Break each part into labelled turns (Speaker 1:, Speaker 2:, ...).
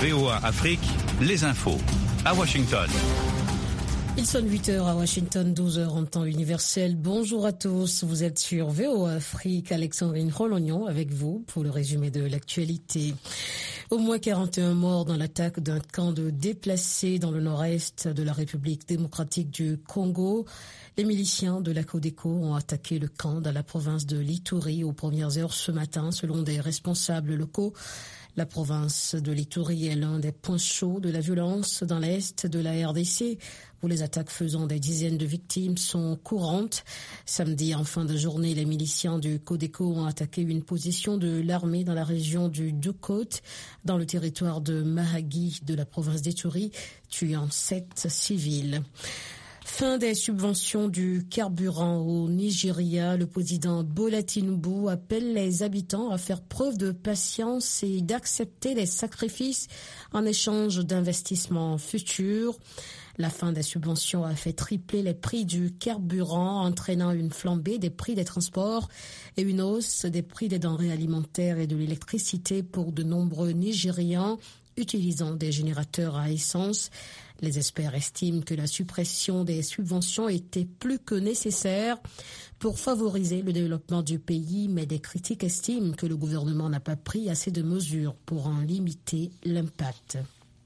Speaker 1: VOA Afrique, les infos. À Washington.
Speaker 2: Il sonne 8h à Washington, 12h en temps universel. Bonjour à tous, vous êtes sur VOA Afrique, Alexandrine Rolognon avec vous pour le résumé de l'actualité. Au moins 41 morts dans l'attaque d'un camp de déplacés dans le nord-est de la République démocratique du Congo. Les miliciens de la Codeco ont attaqué le camp dans la province de l'Ituri aux premières heures ce matin, selon des responsables locaux. La province de l'Ituri est l'un des points chauds de la violence dans l'est de la RDC, où les attaques faisant des dizaines de victimes sont courantes. Samedi, en fin de journée, les miliciens du Codeco ont attaqué une position de l'armée dans la région du Dukot, dans le territoire de Mahagi de la province d'Ituri, tuant 7 civils. Fin des subventions du carburant au Nigeria. Le président Bola Tinubu appelle les habitants à faire preuve de patience et d'accepter les sacrifices en échange d'investissements futurs. La fin des subventions a fait tripler les prix du carburant, entraînant une flambée des prix des transports et une hausse des prix des denrées alimentaires et de l'électricité pour de nombreux Nigérians utilisant des générateurs à essence. Les experts estiment que la suppression des subventions était plus que nécessaire pour favoriser le développement du pays, mais des critiques estiment que le gouvernement n'a pas pris assez de mesures pour en limiter l'impact.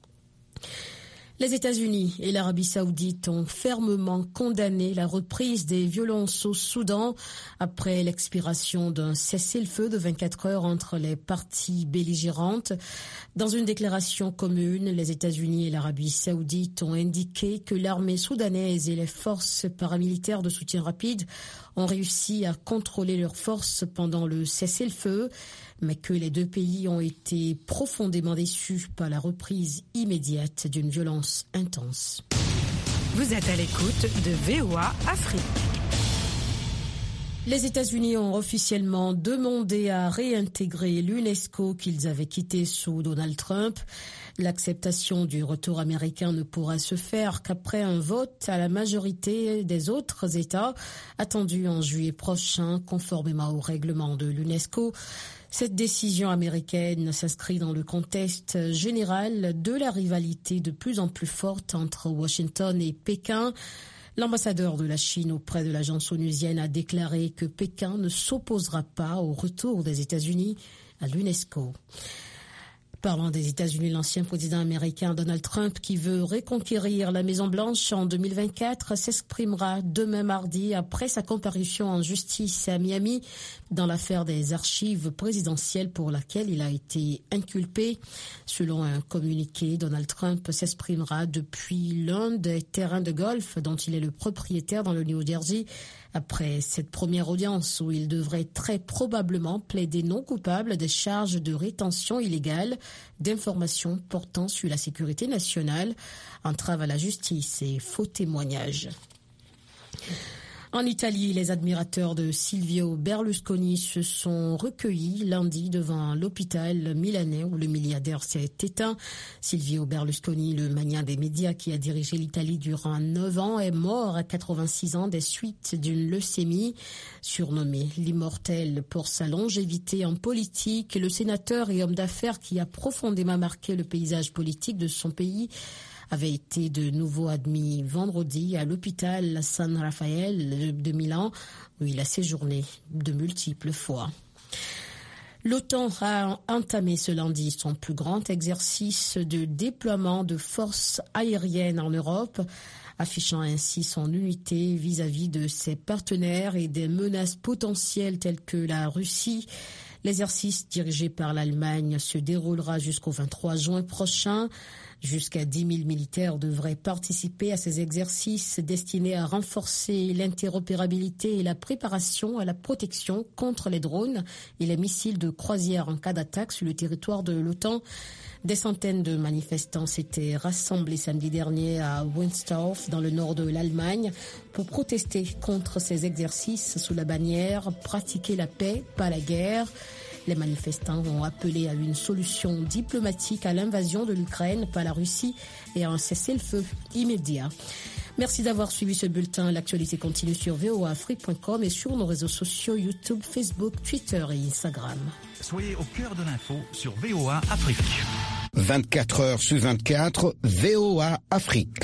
Speaker 2: Les États-Unis et l'Arabie saoudite ont fermement condamné la reprise des violences au Soudan après l'expiration d'un cessez-le-feu de 24 heures entre les parties belligérantes. Dans une déclaration commune, les États-Unis et l'Arabie saoudite ont indiqué que l'armée soudanaise et les forces paramilitaires de soutien rapide ont réussi à contrôler leurs forces pendant le cessez-le-feu, mais que les deux pays ont été profondément déçus par la reprise immédiate d'une violence intense.
Speaker 3: Vous êtes à l'écoute de VOA Afrique.
Speaker 2: Les États-Unis ont officiellement demandé à réintégrer l'UNESCO qu'ils avaient quitté sous Donald Trump. L'acceptation du retour américain ne pourra se faire qu'après un vote à la majorité des autres États, attendu en juillet prochain, conformément au règlement de l'UNESCO. Cette décision américaine s'inscrit dans le contexte général de la rivalité de plus en plus forte entre Washington et Pékin. L'ambassadeur de la Chine auprès de l'agence onusienne a déclaré que Pékin ne s'opposera pas au retour des États-Unis à l'UNESCO. Parlant des États-Unis, l'ancien président américain Donald Trump, qui veut reconquérir la Maison-Blanche en 2024, s'exprimera demain mardi après sa comparution en justice à Miami dans l'affaire des archives présidentielles pour laquelle il a été inculpé. Selon un communiqué, Donald Trump s'exprimera depuis l'un des terrains de golf dont il est le propriétaire dans le New Jersey. Après cette première audience où il devrait très probablement plaider non coupable des charges de rétention illégale d'informations portant sur la sécurité nationale, entrave à la justice et faux témoignages. En Italie, les admirateurs de Silvio Berlusconi se sont recueillis lundi devant l'hôpital milanais où le milliardaire s'est éteint. Silvio Berlusconi, le magnat des médias qui a dirigé l'Italie durant 9 ans, est mort à 86 ans des suites d'une leucémie. Surnommé l'immortel pour sa longévité en politique, le sénateur et homme d'affaires qui a profondément marqué le paysage politique de son pays avait été de nouveau admis vendredi à l'hôpital San Rafael de Milan, où il a séjourné de multiples fois. L'OTAN a entamé ce lundi son plus grand exercice de déploiement de forces aériennes en Europe, affichant ainsi son unité vis-à-vis de ses partenaires et des menaces potentielles telles que la Russie. L'exercice dirigé par l'Allemagne se déroulera jusqu'au 23 juin prochain. Jusqu'à 10 000 militaires devraient participer à ces exercices destinés à renforcer l'interopérabilité et la préparation à la protection contre les drones et les missiles de croisière en cas d'attaque sur le territoire de l'OTAN. Des centaines de manifestants s'étaient rassemblés samedi dernier à Wunstorf, dans le nord de l'Allemagne, pour protester contre ces exercices sous la bannière « Pratiquer la paix, pas la guerre ». Les manifestants ont appelé à une solution diplomatique à l'invasion de l'Ukraine par la Russie et à un cessez-le-feu immédiat. Merci d'avoir suivi ce bulletin. L'actualité continue sur voaafrique.com et sur nos réseaux sociaux YouTube, Facebook, Twitter et Instagram.
Speaker 1: Soyez au cœur de l'info sur VOA Afrique.
Speaker 4: 24 heures sur 24, VOA Afrique.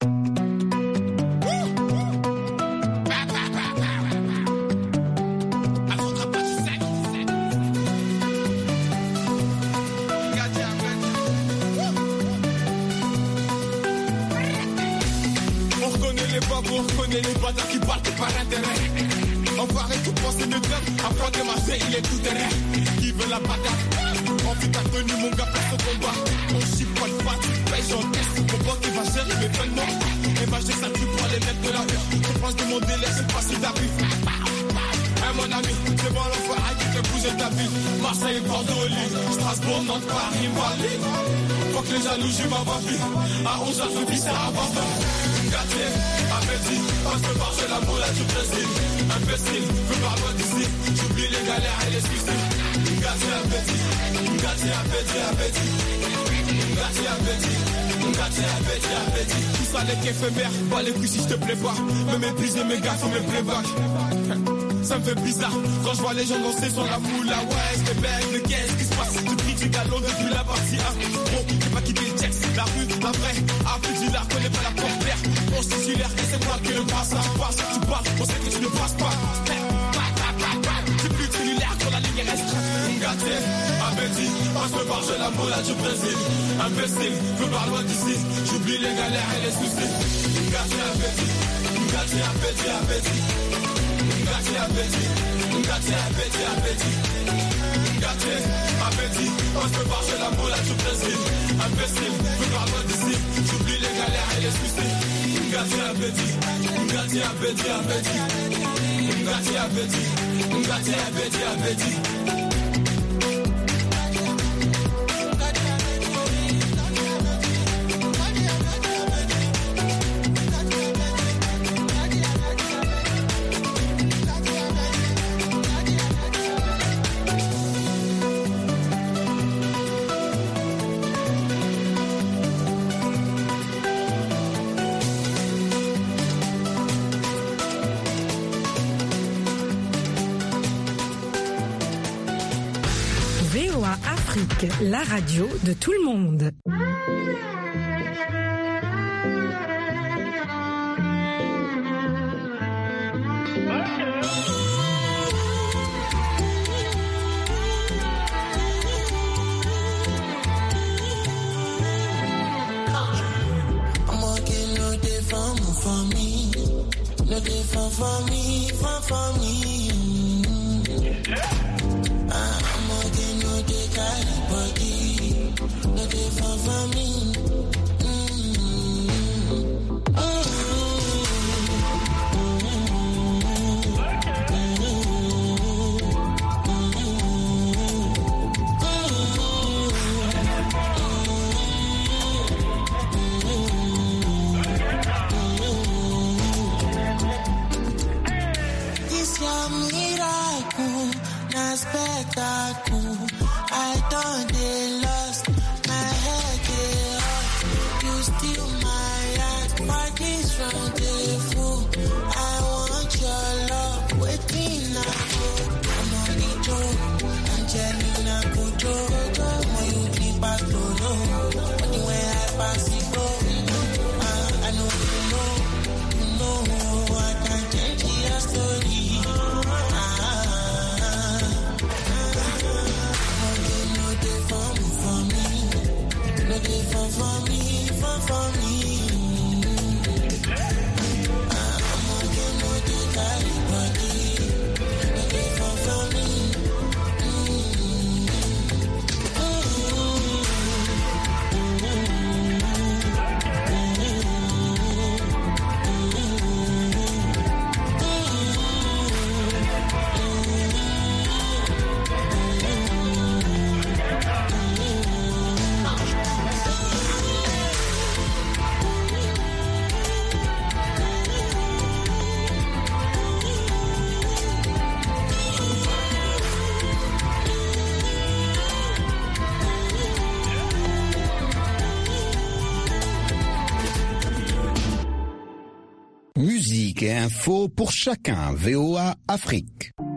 Speaker 5: On reconnaît les bâtards qui partent par intérêt. Enfoiré tout penser de club, après de Marseille il est tout terrain. Qui veut la patate? En plus t'as tenu mon gars pour ce combat. On chie pas le pas, tu payes, j'encaisse ce combat qui va gérer mes peines. Et ma ça tu prends les mecs de la rue. Je pense de mon délai, c'est pas si t'arrives. Hey mon ami, c'est bon l'enfoiré qui fait bouger ta vie. Marseille, Bordeaux, Lille, Strasbourg, Nantes, Paris, Mali. Faut que les jaloux, j'y m'en va vie. À 11h, je dis c'est avant. Gâté, appétit, parce que marcher la moula du Brésil. Imbécile, veux pas loin d'ici. J'oublie les galères et les suicides. Gâté, appétit, gâté, appétit, appétit. Gâté, appétit, gâté, appétit, appétit. Tout ça n'est qu'éphémère, pas les couilles si je te plais pas. Me mépriser mes gars, faut mes playbacks. Ça me fait bizarre quand je vois les gens danser sur la moula. Ouais, c'est belle, mais qu'est-ce qui se passe? Tu piques du galon depuis la partie 1. Bon, j'ai pas quitté le texte, la rue, la vraie. Après, tu la reconnais pas la porte-pierre. On se titulaire et c'est moi qui le passage passe. Tu parles, on sait que tu ne passes pas. Tu plus titulaire quand la ligne reste. Gâté, appétit, parce que marche la moula du Brésil. Imbécile, veux pas loin d'ici. J'oublie les galères et les soucis. Gâté, appétit, gâté, appétit, appétit. Gâté, appétit, gâté, appétit, appétit. Gâté, appétit, parce que marche la moula du Brésil. Imbécile, veux pas loin d'ici. J'oublie les galères et les soucis. Gâté, appétit, gâté, appétit, appétit. Gâté, appétit, gâté, appétit, appétit.
Speaker 3: La radio de tout le monde.
Speaker 4: Musique et info pour chacun, VOA Afrique.